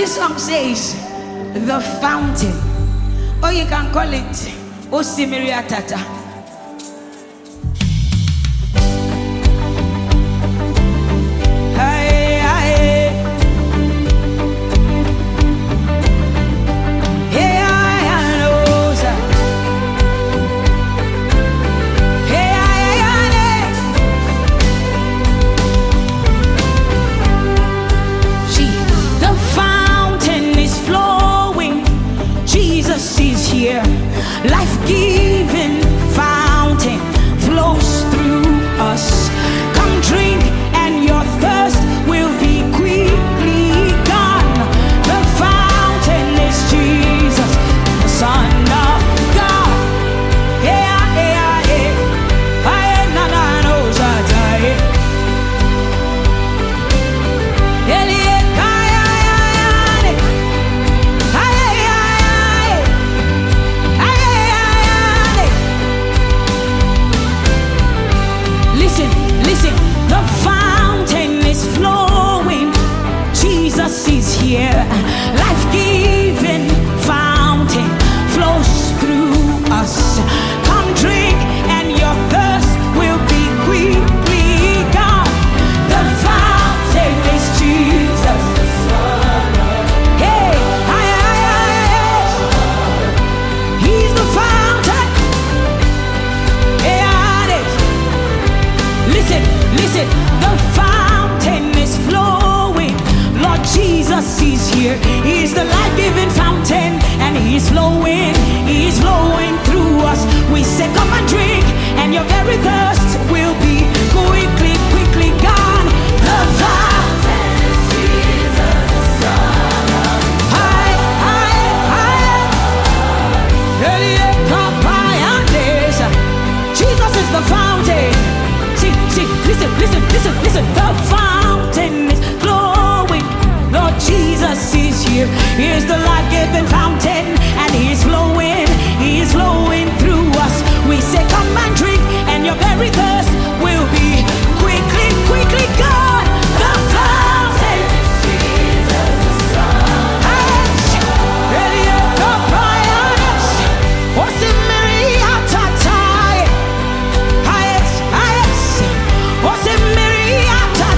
This song says, the fountain, or you can call it Osimiria Tata. Life-giving fountain flows through us. Come drink and your thirst will be quickly gone. The fountain is Jesus, the Son of God. Listen, the fountain is flowing. Jesus is here. Life-giving fountain flows through us. Come drink and your thirst will be quickly gone. The fountain is Jesus, the Son of God. He's the fountain. Listen, the fountain is flowing. Lord Jesus is here. He's the life-giving fountain, and He's flowing through us. We say, come and drink, and your very thirst will be quickly gone. The fountain is Jesus, the Son of God. Jesus is the fountain. Listen, the fountain is flowing. Lord Jesus is here. Here's the life-giving fountain, and He's flowing through us. We say, come and drink, and your very thirst will be quickly gone. The fountain is Jesus, the Son of God.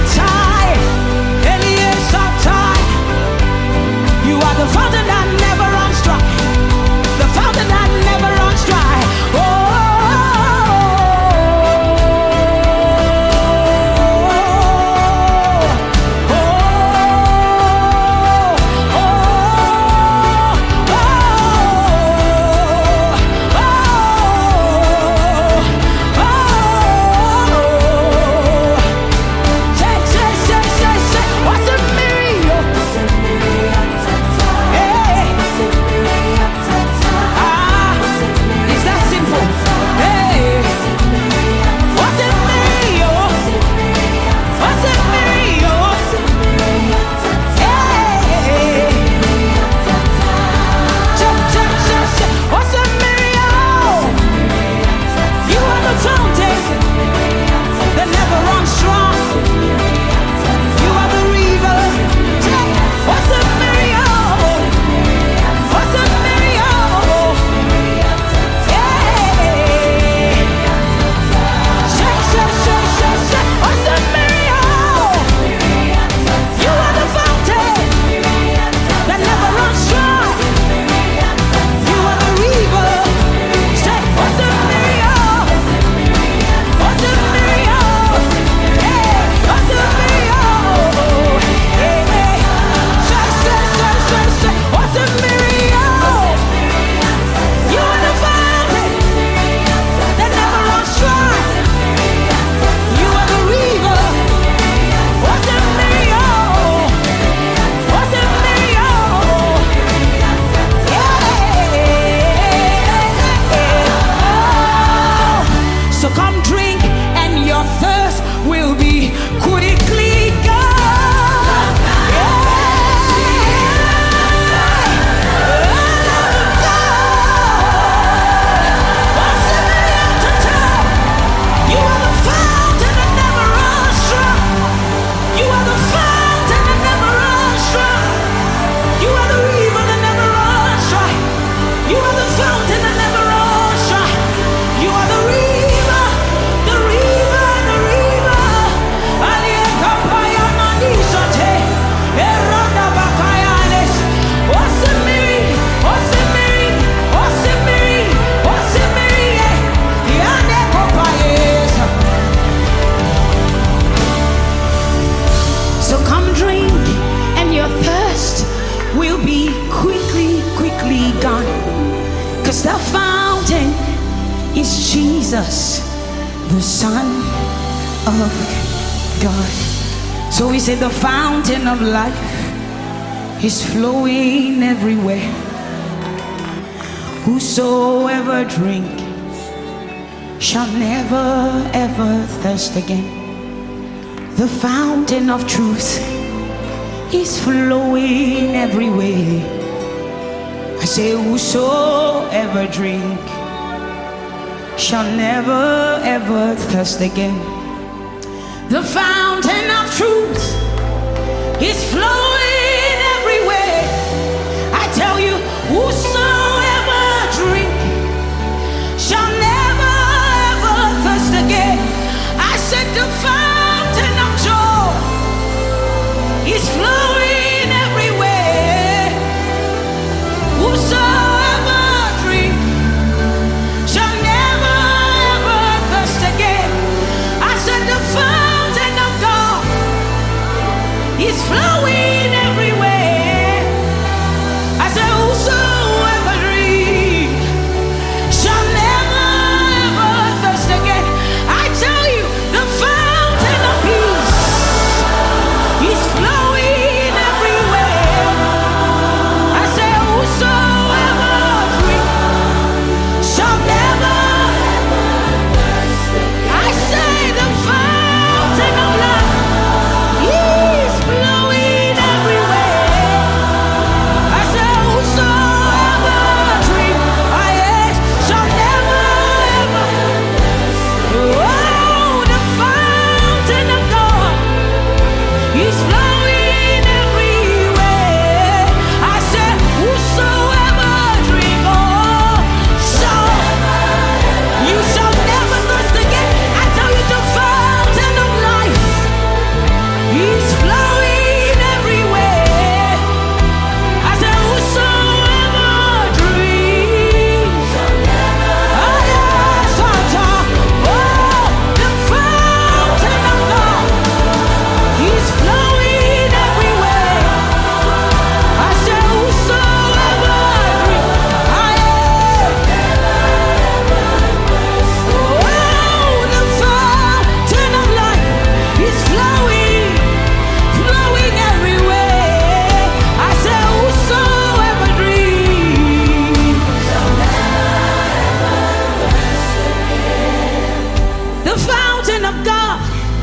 quickly gone. 'Cause the fountain is Jesus, the Son of God. So we say the fountain of life is flowing everywhere. Whosoever drink shall never ever thirst again. The fountain of truth is flowing everywhere. I say whosoever drink shall never ever thirst again. The fountain of truth is flowing everywhere. I tell you, whosoever drink shall never ever thirst again. I said the fountain of joy is flowing everywhere. Whosoever drink shall never ever thirst again. I said the fountain of God is flowing everywhere. I said whosoever drink shall never ever thirst again. I tell you, the fountain of peace is flowing everywhere. I say whosoever drink shall never. I say the fountain of life is flowing everywhere. I say whosoever drink, shall never ever. Oh, the fountain of God is flowing everywhere. I said, whosoever drink, you shall never thirst again. I tell you, the fountain of life is flowing everywhere. I said, whosoever drinks, oh yes, the fountain of God is flowing everywhere. I said, whosoever drinks, oh, the fountain of life is flowing everywhere. I said, whosoever drinks, the fountain of God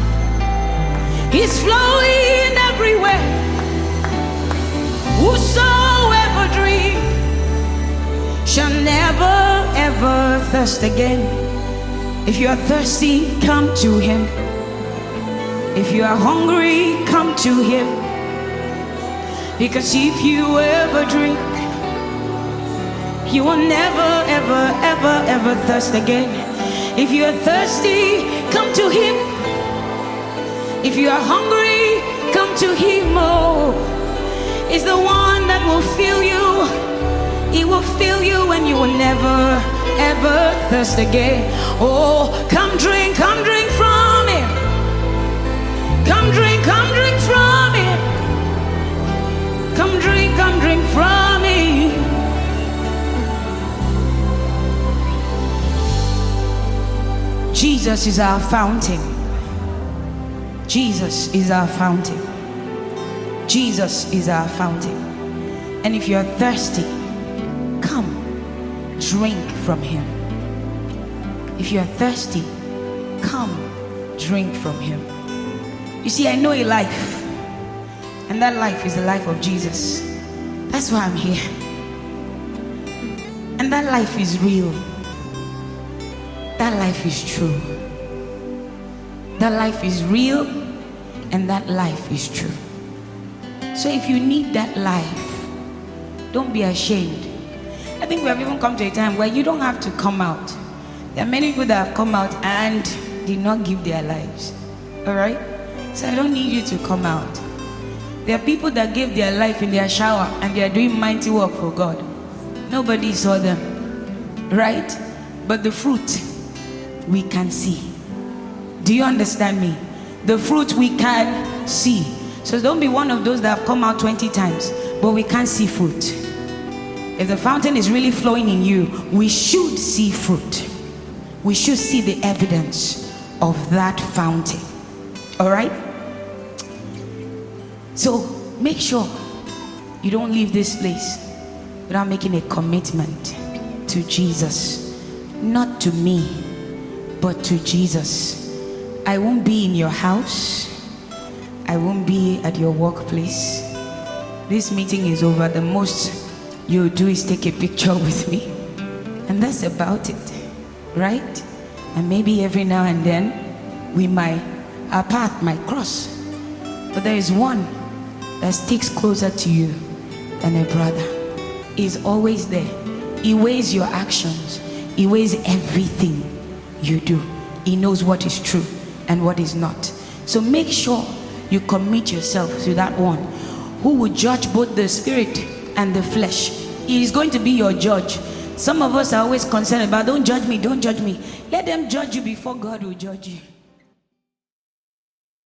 is flowing everywhere. Whosoever drinks shall never ever thirst again. If you are thirsty, come to him. If you are hungry, come to him. Because if you ever drink, you will never ever thirst again. If you are thirsty, come to him. If you are hungry, come to him. Oh, it's the one that will fill you. He will fill you and you will never ever thirst again. Oh, come drink from him. Come drink from him. Come drink from him. Jesus is our fountain. Jesus is our fountain. Jesus is our fountain. And if you're thirsty, come drink from him. If you're thirsty, come drink from him. You see, I know a life, and that life is the life of Jesus. That's why I'm here. And that life is real. That life is true. That life is real, and that life is true. So if you need that life, don't be ashamed. I think we have even come to a time where you don't have to come out. There are many people that have come out and did not give their lives. Alright? So I don't need you to come out. There are people that gave their life in their shower and they are doing mighty work for God. Nobody saw them. Right? But the fruit we can see. Do you understand me? The fruit we can see. So don't be one of those that have come out 20 times, but we can't see fruit. if the fountain is really flowing in you, we should see fruit. We should see the evidence of that fountain. All right? So make sure you don't leave this place without making a commitment to Jesus. Not to me, but to Jesus. I won't be in your house. I won't be at your workplace. This meeting is over. The most you'll do is take a picture with me. And that's about it. Right? And maybe every now and then our path might cross. But there is one that sticks closer to you than a brother. He's always there. He weighs your actions. He weighs everything you do. He knows what is true and what is not. So make sure you commit yourself to that one who will judge both the spirit and the flesh. He is going to be your judge. Some of us are always concerned about, don't judge me, don't judge me. Let them judge you before God will judge you.